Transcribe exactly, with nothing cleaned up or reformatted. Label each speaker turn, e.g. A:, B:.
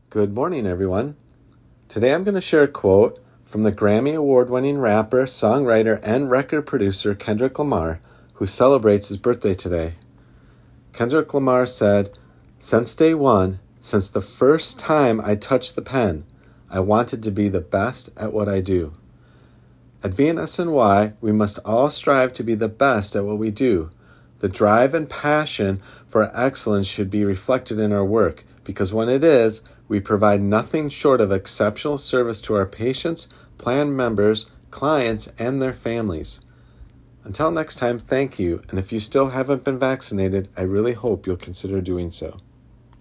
A: Good morning, everyone. Today I'm going to share a quote from the Grammy Award-winning rapper, songwriter, and record producer Kendrick Lamar, who celebrates his birthday today. Kendrick Lamar said, "Since day one, since the first time I touched the pen, I wanted to be the best at what I do. At V N S N Y, we must all strive to be the best at what we do. The drive and passion for excellence should be reflected in our work, because when it is, we provide nothing short of exceptional service to our patients, plan members, clients, and their families. Until next time, thank you, and if you still haven't been vaccinated, I really hope you'll consider doing so."